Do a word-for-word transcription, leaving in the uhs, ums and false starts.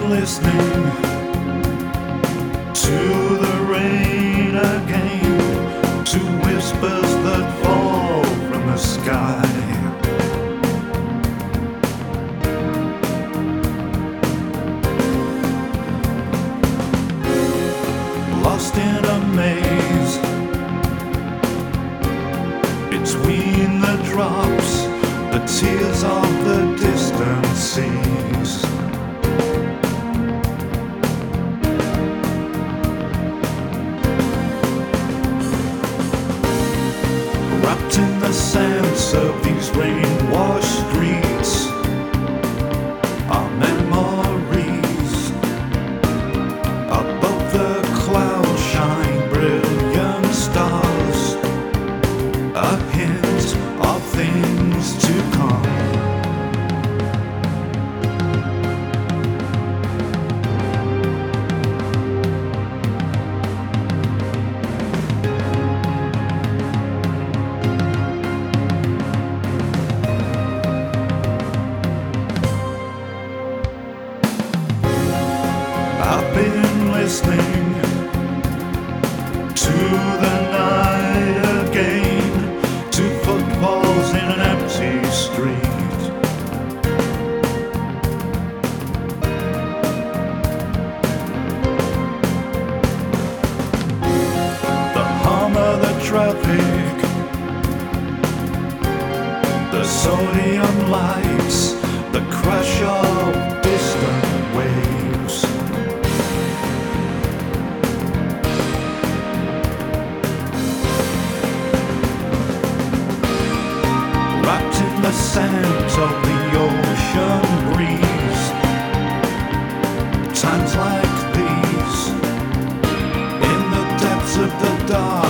listening to the rain again, to whispers that fall from the sky. Lost in a maze between the drops, the tears of the distant seas. Wrapped in the sands of these rain-washed streets are memories. Above the clouds shine brilliant stars, a hint of things to come. I've been listening to the night again, to footfalls in an empty street. The hum of the traffic, the sodium lights, the crash of distant waves. Wrapped in the sand of the ocean breeze, times like these, in the depths of the dark.